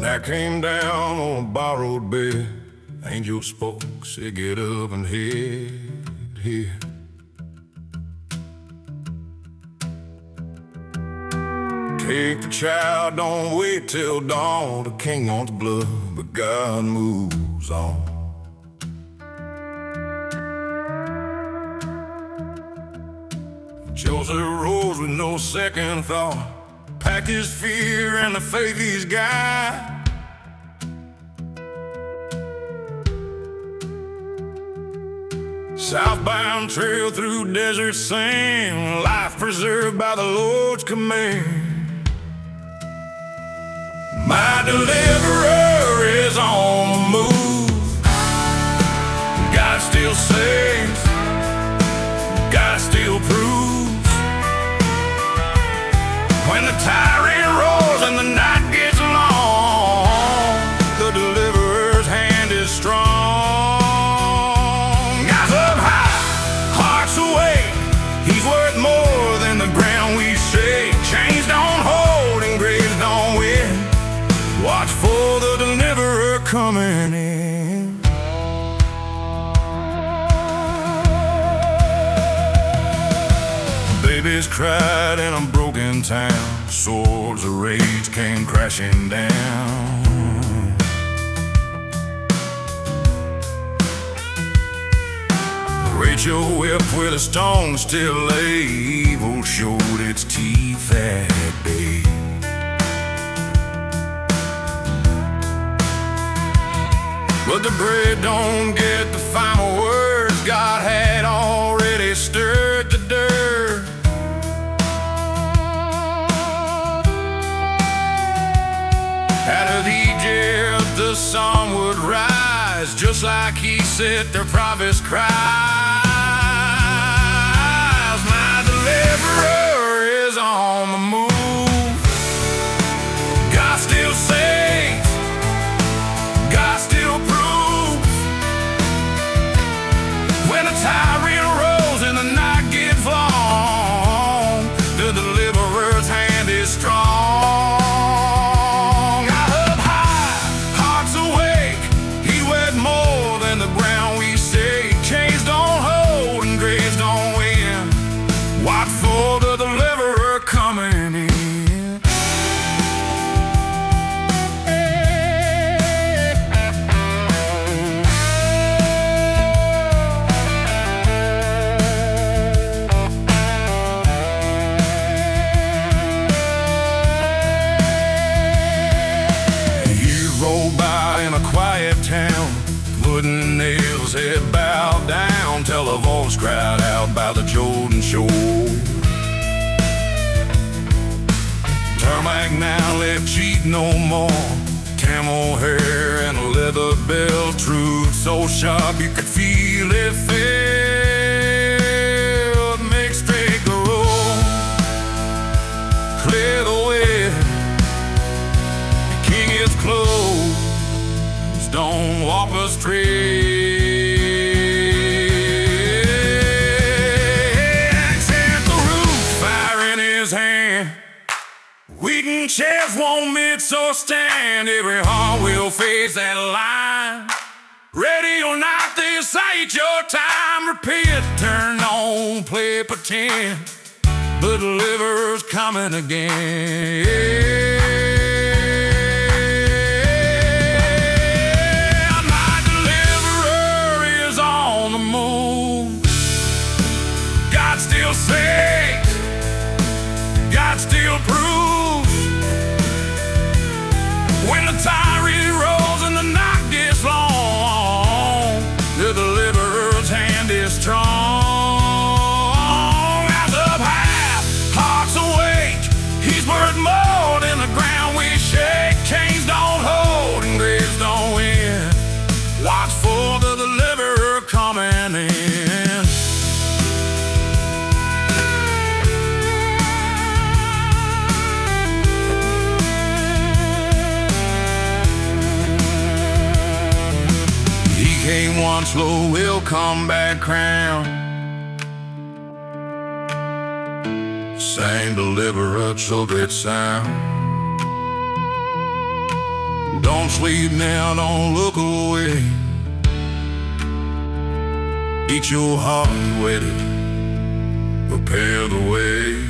That came down on a borrowed bed. Angel spoke, said get up and head here. Take the child, don't wait till dawn. The king wants blood, but God moves on. Joseph rose with no second thought, packed his fear and the faith he's got. Southbound trail through desert sand, life preserved by the Lord's command. My deliverer is on the move. God still saves, God still proves. When the tyrant roars and the night gets long, the deliverer's hand is strong. Eyes up high, hearts awake, he's worth more than the ground we shake. Chains don't hold and graves don't win. Watch for the deliverer coming in. Babies cried in a broken town, swords of rage came crashing down. Rachel wept where the stone still lay. Evil showed its teeth that day. But the bread don't get the final words. God had already stirred the dirt. Out of Egypt the sun would rise, just like he said their prophets cries. My deliverer is on the move. God still saves, God still proves. When the tyrant rolls and the night gets long, the deliverer's hand is strong. Watch for the deliverer coming in. You roll by in a quiet town, wooden nails, head bowed down, till a voice cried out by the Jordan shore. Tarmac now left cheap no more. Camel hair and a leather belt, truth so sharp you could feel it felt. Make straight the road, clear the way. The king is close, don't walk astray. Weakened chairs won't mix or stand. Every heart will face that line. Ready or not, this ain't your time. Repent, turn on, play pretend. The deliverer's coming again. My deliverer is on the move. God still saves, God still proves. When the tyrant rolls and the night gets long, the deliverer's hand is strong. Eyes up high, hearts awake, he's worth more than the ground we shake. Chains don't hold and graves don't win. Watch for the deliverer coming in. Came once, Lord, will come back crown. Same deliverer, so great sound. Don't sleep now, don't look away. Eat your heart with it, prepare the way.